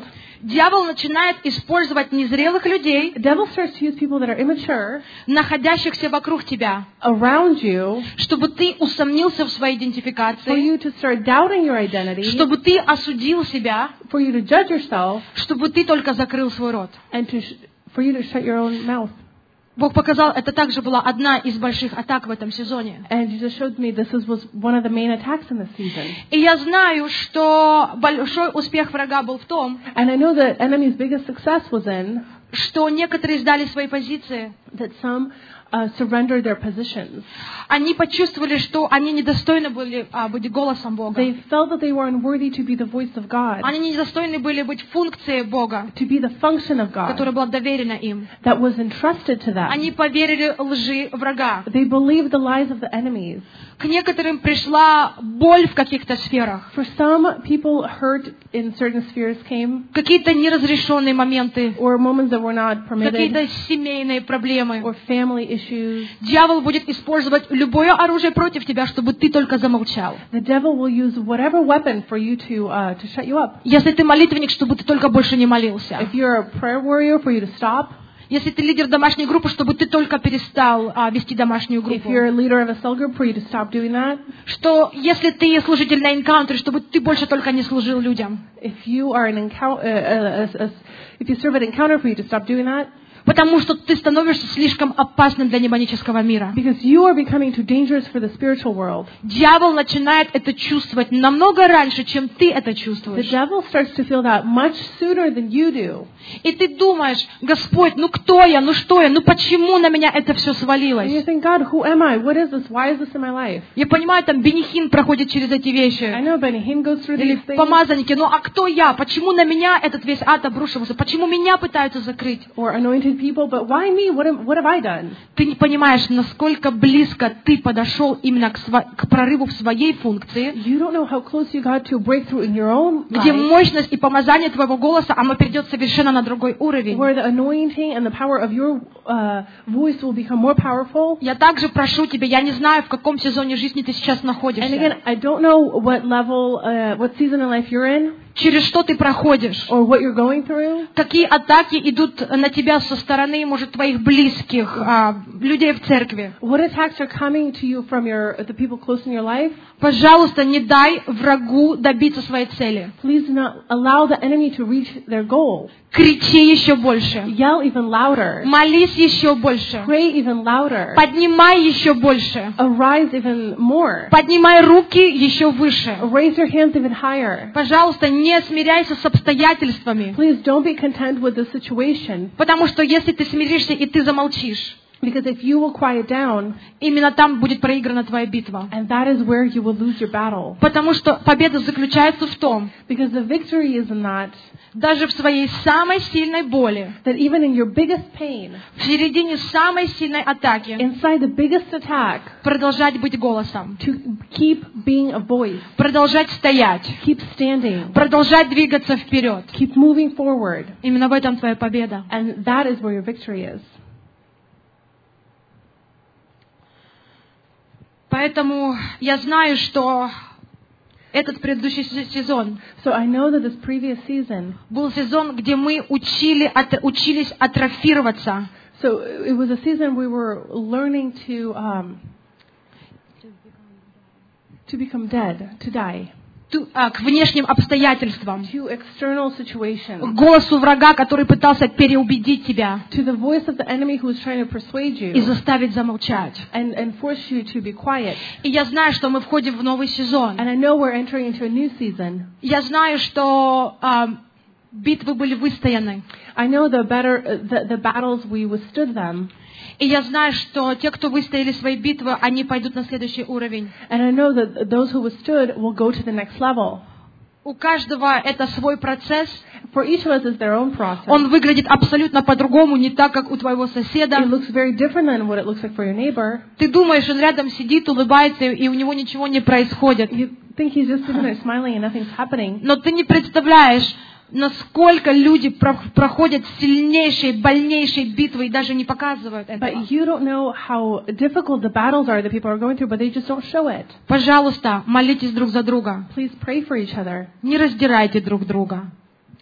Дьявол начинает использовать незрелых людей, The devil starts to use people that are immature находящихся вокруг тебя, around you чтобы ты усомнился в своей for идентификации, you to start doubting your identity, чтобы ты осудил себя, for you to judge yourself, чтобы ты только закрыл свой рот. and to sh- for you to shut your own mouth. Бог показал, это также была одна из больших атак в этом сезоне. And Jesus showed me this was, was one of the main attacks in this season. И я знаю, что большой успех врага был в том, And I know the enemy's biggest success was in что некоторые сдали свои позиции. that some uh, surrendered their positions. Они почувствовали, что они недостойны были а, быть голосом Бога. They felt that they were unworthy to be the voice of God, Они недостойны были быть функцией Бога, to be the function of God которая была доверена им. that was entrusted to them. Они поверили лжи врага. They believed the lies of the enemies. К некоторым пришла боль в каких-то сферах, For some, people hurt in certain spheres came, какие-то неразрешенные моменты, or moments that were not permitted, какие-то семейные проблемы. or family issues. Дьявол будет использовать любое оружие против тебя, чтобы ты только замолчал. The devil will use whatever weapon for you to uh, to shut you up. Если ты молитвенник, чтобы ты только больше не молился. If you're a prayer warrior, for you to stop. Если ты лидер домашней группы, чтобы ты только перестал а, вести домашнюю If группу. you're a leader of a cell group, for you to stop doing that. Что если ты служитель на энкаунтере, чтобы ты больше только не служил людям. If you are an encounter, uh, uh, uh, if you serve at encounter, for you to stop doing that. Потому что ты становишься слишком опасным для демонического мира. Because you are becoming too dangerous for the spiritual world. Дьявол начинает это чувствовать намного раньше, чем ты это The чувствуешь. devil starts to feel that much sooner than you do. И ты думаешь: Господь, ну кто я, ну что я, ну почему на меня это все And you свалилось? think, God, who am I? What is this? Why is this in my life? Я понимаю, там Бенихин проходит через эти I вещи. know Benny Hinn goes through Или these things. помазанники, ну а кто я? Почему на меня этот весь ад обрушивался? Почему меня пытаются закрыть? Or anointed people, but why me? What, am, what have I done? Ты не понимаешь, насколько близко ты подошел именно к, сво- к прорыву в своей функции, You don't know how close you got to a breakthrough in your own где life, мощность и помазание твоего голоса, оно перейдет совершенно на другой уровень. where the anointing and the power of your uh, voice will become more powerful. Я также прошу тебя, я не знаю, в каком сезоне жизни ты сейчас And находишься, again, I don't know what level, uh, what season in life you're in, через что ты проходишь, or what you're going through. какие атаки идут на тебя со стороны, может, твоих близких, а, людей в церкви. What attacks are coming to you from your the people close in your life? Пожалуйста, не дай врагу добиться своей цели. Please do not allow the enemy to reach their goal. Кричи еще больше. Yell even louder. Молись еще больше. Pray even louder. Поднимай еще больше. Arise even more. Поднимай руки еще выше. Raise your hands even higher. Пожалуйста, не смиряйся с обстоятельствами. Please don't be content with the situation, Потому что если ты смиришься и ты замолчишь, because if you will quiet down, именно там будет проиграна твоя битва. and that is where you will lose your battle. Потому что победа заключается в том, Because the victory is in that, даже в своей самой сильной боли, that even in your biggest pain, в середине самой сильной атаки, inside the biggest attack, продолжать быть голосом, to keep being a voice, продолжать стоять, keep standing, продолжать двигаться вперед. keep moving forward. Именно в этом твоя победа. And that is where your victory is. Поэтому я знаю, что этот предыдущий сезон So I know that this previous season, был сезон, где мы учили, от- учились атрофироваться, so it was a season we were learning to um, to become dead, to die, ту- а, к внешним обстоятельствам, to external к situations, голосу врага, который пытался переубедить тебя to the voice of the enemy who is trying to persuade и you заставить замолчать. and, and force you to be quiet. И я знаю, что мы входим в новый сезон. And I know we're entering into a new season. Я знаю, что а, битвы были выстояны. I know the better uh, the, the battles we withstood them. И я знаю, что те, кто выстояли свои битвы, они пойдут на следующий уровень. And I know that those who withstood will go to the next level. У каждого это свой процесс. For each of us is their own process. Он выглядит абсолютно по-другому, не так, как у твоего соседа. It looks very different than what it looks like for your neighbor. Ты думаешь, он рядом сидит, улыбается, и у него ничего не происходит. You think he's just sitting there smiling and nothing's happening. Но ты не представляешь, насколько люди про- проходят сильнейшие, больнейшие битвы и даже не показывают этого. But you don't know how difficult the battles are that people are going through, but they just don't show it. Пожалуйста, молитесь друг за друга. Please pray for each other. Не раздирайте друг друга.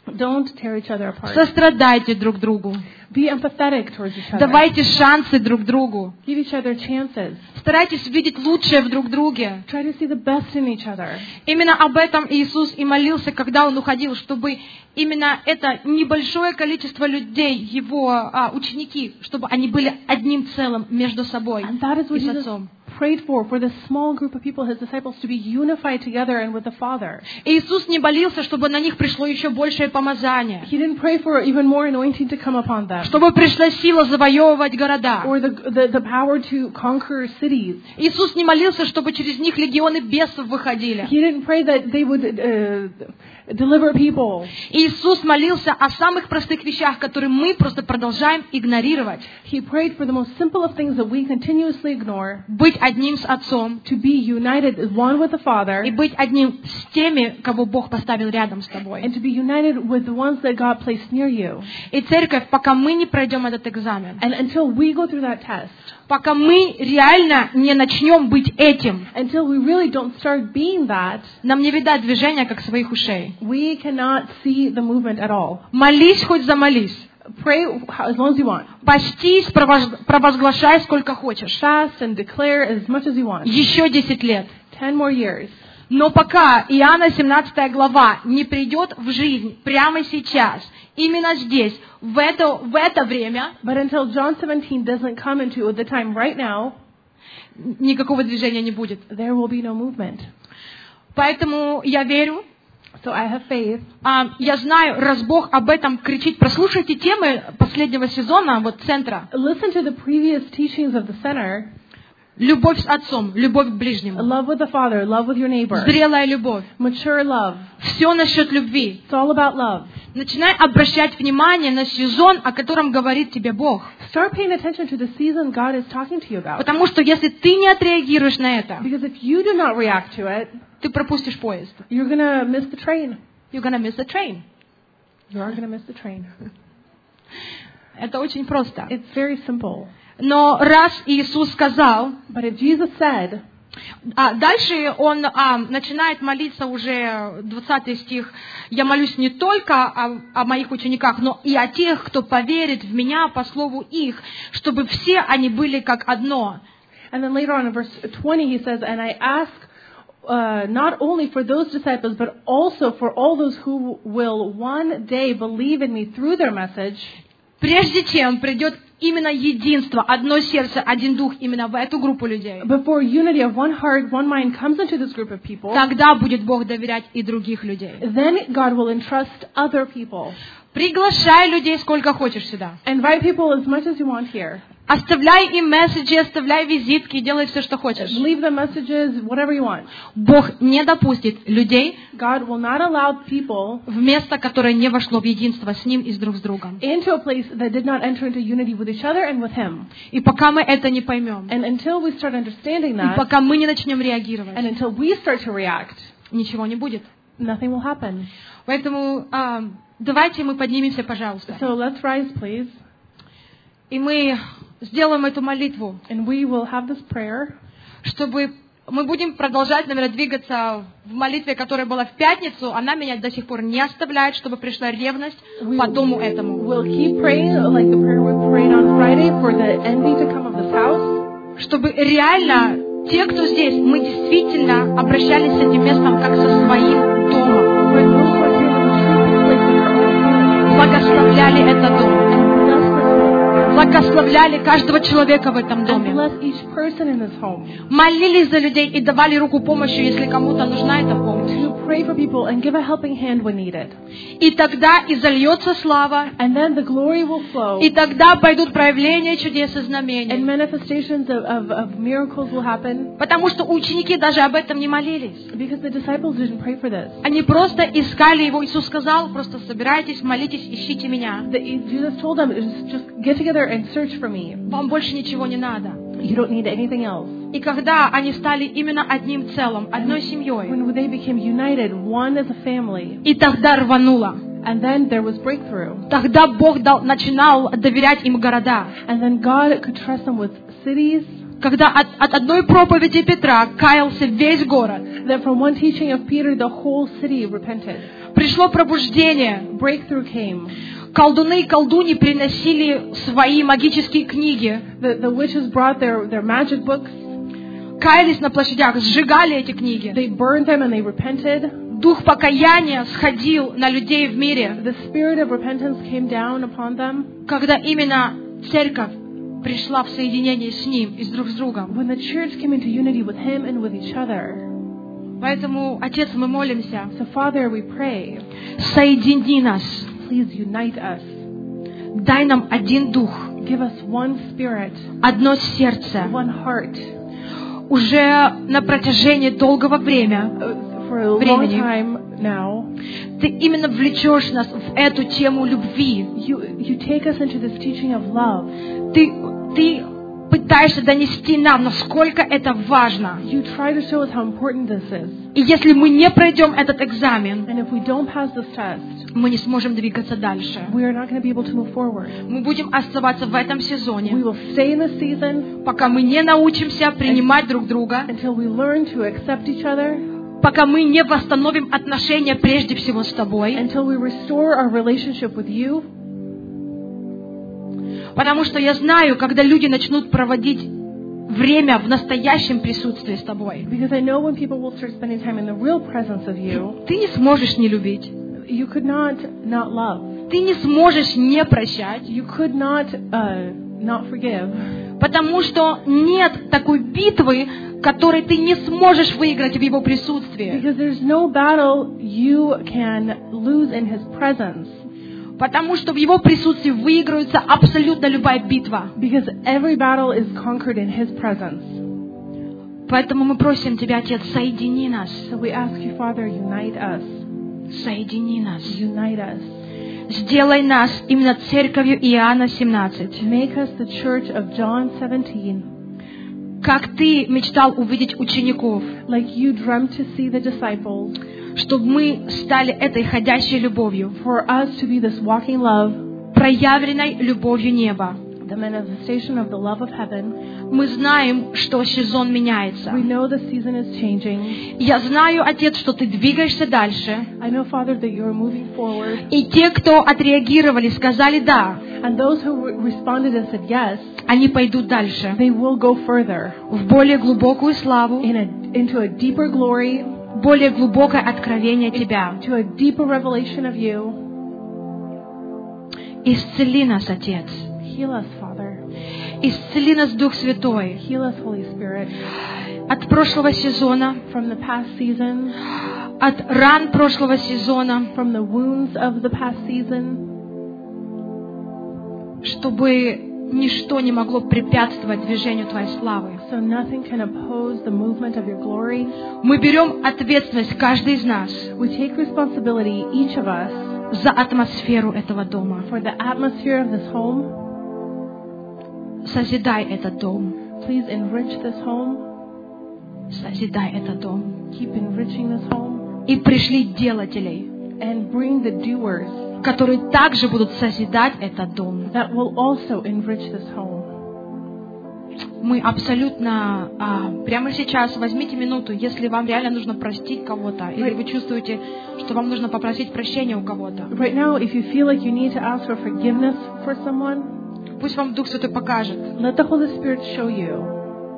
Don't tear each other apart. Сострадайте друг другу. Be empathetic towards each other. Давайте шансы друг другу. Give each other chances. Старайтесь видеть лучшее в друг друге. Try to see the best in each other. Именно об этом Иисус и молился, когда Он уходил, чтобы именно это небольшое количество людей, Его а, ученики, чтобы они были одним целым между собой And that is what и с Jesus Отцом. prayed for, for the small group of people, His disciples, to be unified together and with the Father. Иисус не молился, чтобы на них пришло еще большее помазание, He didn't pray for even more anointing to come upon them, чтобы пришла сила завоевывать города. or the, the, the power to conquer cities. Иисус не молился, чтобы через них легионы бесов выходили. He didn't pray that they would uh, deliver people. Иисус молился о самых простых вещах, которые мы просто продолжаем игнорировать. He prayed for the most simple of things that we continuously ignore, Быть одним с Отцом to be united as one with the Father, и быть одним с теми, кого Бог поставил рядом с тобой. and to be united with the ones that God placed near you. И церковь, пока мы не пройдем этот экзамен, And until we go through that test, пока мы реально не начнем быть этим, until we really don't start being that, нам не видать движения, как своих ушей. we cannot see the movement at all. Молись, хоть замолись. Pray as long as you want. Постись, провоз- провозглашай, сколько хочешь. Fast and declare as much as you want. Еще десять лет. Ten more years. Но пока Иоанна семнадцатая глава не придет в жизнь прямо сейчас, именно здесь, в это, в это время, But until John seventeen doesn't come into the time right now, никакого движения не будет. there will be no movement. Поэтому я верю, So I have faith. а, я знаю, раз Бог об этом кричит. Прослушайте темы последнего сезона, вот центра. Listen to the previous teachings of the center. Любовь с Отцом, любовь к ближнему, Love with the Father, love with your neighbor. зрелая любовь. Mature love. Все насчет любви. It's all about love. Начинай обращать внимание на сезон, о котором говорит тебе Бог. Start paying attention to the season God is talking to you about. Потому что если ты не отреагируешь на это, Because if you do not react to it, ты пропустишь поезд. you're going to miss the train. You're gonna miss the train. You are going to miss the train. Это очень просто. It's very simple. Но раз Иисус сказал, But if Jesus said, а дальше он а, начинает молиться уже, двадцатый стих, «Я молюсь не только о, о моих учениках, но и о тех, кто поверит в Меня по слову их, чтобы все они были как одно». and then later on in verse twenty he says, and I ask uh, not only for those disciples, but also for all those who will one day believe in me through their message, Прежде чем придет именно единство, одно сердце, один дух именно в эту группу людей, before unity of one heart, one mind comes into this group of people, тогда будет Бог доверять и других людей. then God will entrust other people. Приглашай людей сколько хочешь сюда. Invite people as much as you want here. Оставляй им месседжи, оставляй визитки, делай все, что хочешь. Leave the messages, whatever you want. Бог не допустит людей God will not allow people в место, которое не вошло в единство с Ним и с друг с другом. into a place that did not enter into unity with each other and with Him. И пока мы это не поймем, And until we start understanding и that, пока мы не начнем реагировать, and until we start to react, ничего не будет. nothing will happen. Поэтому а, давайте мы поднимемся, пожалуйста. So let's rise, please, И мы сделаем эту молитву, and we will have this prayer. чтобы мы будем продолжать, наверное, двигаться в молитве, которая была в пятницу. Она меня до сих пор не оставляет, чтобы пришла ревность We по дому этому. will keep praying like the prayer we prayed on Friday for the envy to come of this house. Чтобы реально те, кто здесь, мы действительно обращались с этим местом как со своим домом. For those who are here, we treat this place as our own home. Благословляли этот дом. Bless this home. Благословляли каждого человека в этом And доме. bless each person in this home. Молились за людей и давали руку помощи, если кому-то нужна эта помощь. To pray for people and give a helping hand when needed. И тогда и зальется слава, And then the glory will flow. и тогда пойдут проявления чудес и And знамений. manifestations of, of, of miracles will happen. Потому что ученики даже об этом не молились. Because the disciples didn't pray for this. Они просто искали Его. Иисус сказал, просто собирайтесь, молитесь, ищите Меня. The, Jesus told them, just, just get together and search for me. Вам больше ничего не надо. You don't need anything else. И когда они стали именно одним целым, одной семьей, When they became united, one as a family, и тогда рвануло. and then there was breakthrough. Тогда Бог дал, начинал доверять им города. And then God could trust them with cities. Когда от, от одной проповеди Петра каялся весь город. That from one teaching of Peter, the whole city repented. Пришло пробуждение. Breakthrough came. Колдуны и колдуни приносили свои магические книги. The, the witches brought their, their magic books. Каялись на площадях, сжигали эти книги. They burned them and they repented. Дух покаяния сходил на людей в мире. The spirit of repentance came down upon them. Когда именно церковь пришла в соединение с Ним и с друг с другом. When the church came into unity with Him and with each other. Поэтому, Отец, мы молимся. So, Father, we pray. Соедини нас. Please unite us. Дай нам один дух. Give us one spirit. Одно сердце. One heart. Уже на протяжении долгого времени, For a long time now, Ты именно влечешь нас в эту тему любви. You, you take us into this teaching of love. Ты, ты пытаешься донести нам, насколько это важно. You try to show us how important this is. И если мы не пройдем этот экзамен, And if we don't pass this test, мы не сможем двигаться дальше. we are not going to be able to move forward. Мы будем оставаться в этом We сезоне, will stay in this season пока мы не научимся принимать друг друга, until we learn to accept each other, пока мы не восстановим отношения прежде всего с Тобой, until we restore our relationship with you. потому что я знаю, когда люди начнут проводить время в настоящем присутствии с Тобой, Because I know when people will start spending time in the real presence of you, ты не сможешь не любить, you could not not love. ты не сможешь не прощать, You could not uh, not forgive. потому что нет такой битвы, которой ты не сможешь выиграть в Его присутствии. Because there's no battle you can lose in His presence. Потому что в Его присутствии выигрывается абсолютно любая битва. Because every battle is conquered in His presence. Поэтому мы просим Тебя, Отец, соедини нас. So we ask you, Father, unite us. Соедини нас. Unite us. Сделай нас именно церковью Иоанна семнадцать. Make us the church of John seventeen. Как Ты мечтал увидеть учеников, Like you dreamt to see the disciples. чтобы мы стали этой ходящей любовью, For us to be this walking love. проявленной любовью неба. The manifestation of the love of heaven. Мы знаем, что сезон меняется. We know the season is changing. Я знаю, Отец, что Ты двигаешься дальше. I know, Father, that you are moving forward. И те, кто отреагировали, сказали «да», And those who re- responded and said yes, они пойдут дальше, they will go further в более глубокую славу, in a, into a deeper glory, более глубокое откровение Тебя. to a deeper revelation of you. Исцели нас, Отец. Heal us, Father. Исцели нас, Дух Святой. Heal us, Holy Spirit. От прошлого сезона, From the past season, от ран прошлого сезона, from the wounds of the past season, чтобы ничто не могло препятствовать движению Твоей славы. so nothing can oppose the movement of your glory. Мы берем ответственность, каждый из нас, We take responsibility, each of us, за атмосферу этого дома. for the atmosphere of this home. Созидай этот дом. Please enrich this home. Созидай этот дом. Keep enriching this home. И пришли делателей, And bring the doers которые также будут созидать этот дом. that will also enrich this home. Мы абсолютно а, прямо сейчас возьмите минуту, если вам реально нужно простить кого-то, или вы чувствуете, что вам нужно попросить прощения у кого-то. Right now, if you feel like you need to ask for forgiveness for someone, Пусть вам Дух Святой покажет. let the Holy Spirit show you.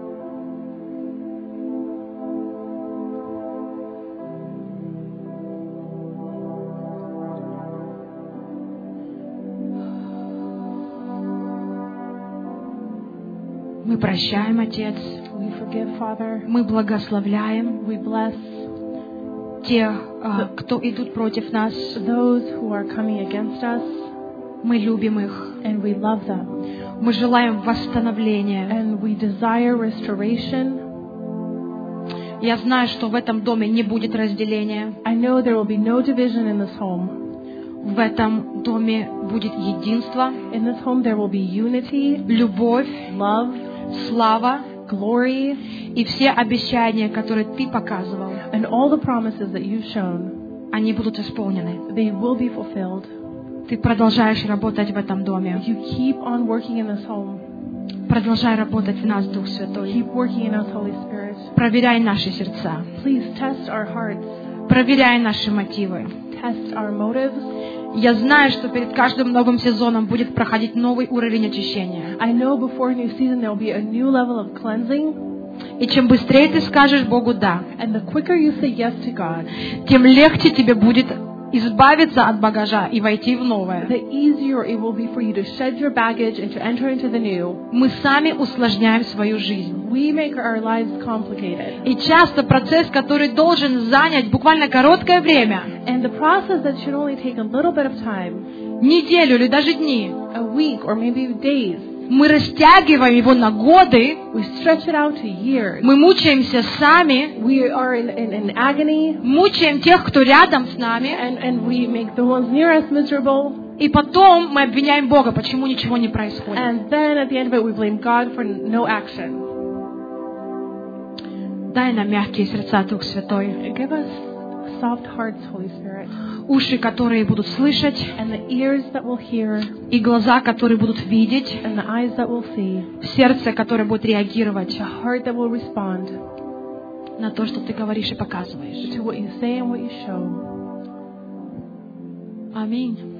Мы прощаем, Отец. We forgive, Father. Мы благословляем We bless тех, а, кто идут против нас. those who are coming against us, Мы любим их. and we love them. Мы желаем восстановления. And we desire restoration. Я знаю, что в этом доме не будет разделения. I know there will be no division in this home. В этом доме будет единство, In this home, there will be unity, любовь, love, слава glory, и все обещания, которые Ты показывал, and all the promises that you've shown, они будут исполнены. they will be fulfilled. Ты продолжаешь работать в этом доме. You keep on working in this home. Продолжай работать в нас, Дух Святой. Keep working in us, Holy Spirit. Проверяй наши сердца. Please test our hearts. Проверяй наши мотивы. Test our motives. Я знаю, что перед каждым новым сезоном будет проходить новый уровень очищения. I know before a new season there will be a new level of cleansing. И чем быстрее ты скажешь Богу «да», And the quicker you say yes to God, тем легче тебе будет избавиться от багажа и войти в новое. the easier it will be for you to shed your baggage and to enter into the new. Мы сами усложняем свою жизнь. We make our lives complicated. И часто процесс, который должен занять буквально короткое время, And the process that should only take a little bit of time, неделю или даже дни, a week or maybe days, мы растягиваем его на годы, we stretch it out to years. мы мучаемся сами, We are in, in, in agony, мучаем тех, кто рядом с нами, and, and we make the ones near us miserable. и потом мы обвиняем Бога, почему ничего не происходит. And then at the end of it, we blame God for no action. Дай нам мягкие сердца, Дух Святой, Give us soft hearts, Holy Spirit, уши, которые будут слышать, and the ears that will hear, и глаза, которые будут видеть, and the eyes that will see, сердце, которое будет реагировать the heart that will respond на то, что ты говоришь и показываешь. to what you say and what you show. Аминь.